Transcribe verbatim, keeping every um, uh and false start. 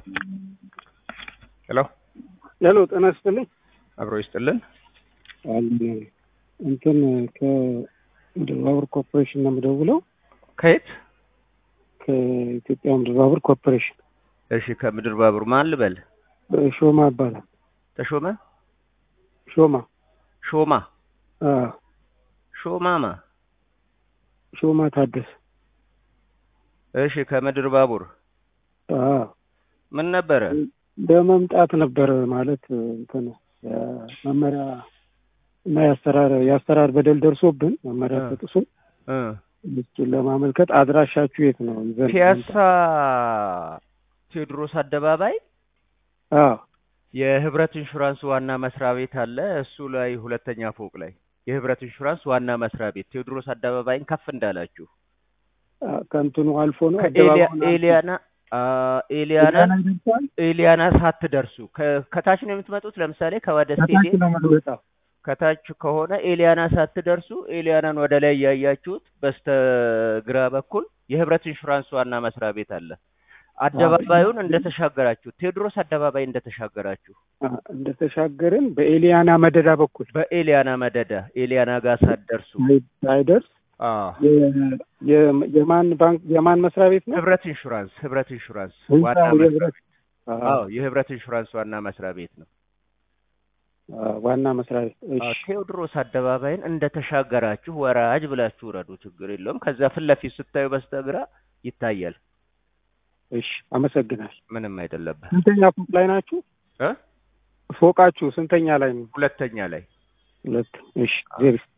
ሄሎ ሄሎ ጤና ይስጥልኝ። አብሮ ይስጥልን። አለ እንትን ከምድር ባቡር ኮርፖሬሽን ነው የምደውለው። ከየት? ከኢትዮጵያ ምድር ባቡር ኮርፖሬሽን። እሺ፣ ከምድር ባቡር ማን ልበል? ሾማ ይባላል። ተሾመ ሾማ ሾማ አ ሾማማ ሾማ ታደሰ። እሺ፣ ከምድር ባቡር አ ምን ነበረ? በመምጣት ነበር ማለት እንትን መመሪያ እና ያስተራር ያስተራር በደል ደርሶብን መመሪያ ተጥሶ እ እሱን ለማመልከት አድራሻችሁ የት ነው? ይዘን ፒያሳ ቴዎድሮስ አደባባይ አ የህብረት ኢንሹራንስ ዋና መስሪያ ቤት አለ። እሱ ላይ ሁለተኛ ፎቅ ላይ የህብረት ኢንሹራንስ ዋና መስሪያ ቤት ቴዎድሮስ አደባባይን ከፍ እንዳላችሁ ከእንትኑ አልፎ ነው ኤሊያና ኤሊያና ኤሊያና ሳትደርሱ ከታች ነው የምትመጡት። ለምሳሌ ከወደ ስቴዲየም ነው የምትወጣው። ከታች ከሆነ ኤሊያና ሳትደርሱ ኤሊያናን ወደ ላይ ያያችሁት በስተግራ በኩል የህብረት ኢንሹራንስ ዋና መስሪያ ቤት አለ። አደባባዩን እንደተሻገራችሁ ቴዎድሮስ አደባባይ እንደተሻገራችሁ እንደተሻገርን በኤሊያና መደዳ በኩል በኤሊያና መደዳ ኤሊያና ጋር ሳትደርሱ ሳይደርስ አዎ የማን ባንክ የማን መስሪያ ቤት ነው? ህብረት ኢንሹራንስ ህብረት ኢንሹራንስ ዋና መስሪያ ቤት። አዎ የህብረት ኢንሹራንስ ዋና መስሪያ ቤት ነው። ዋና መስሪያ ቤት። እሺ፣ ቴዎድሮስ አደባባይን እንደተሻገራችሁ ወራጅ ብላችሁ ረዱ፣ ችግር የለውም። ከዛ ፊት ለፊት ስታዩ በስተግራ ይታያል። እሺ፣ አመሰግናለሁ። ምንም አይደለበት። ስንተኛ ፎቅ ላይ ናችሁ? እ ፎቃችሁ ስንተኛ ላይ ነው? ሁለተኛ ላይ። ሁለት። እሺ ዜር